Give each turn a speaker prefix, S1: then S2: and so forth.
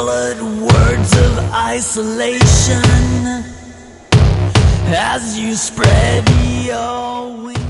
S1: colored words of isolation as you spread your wings.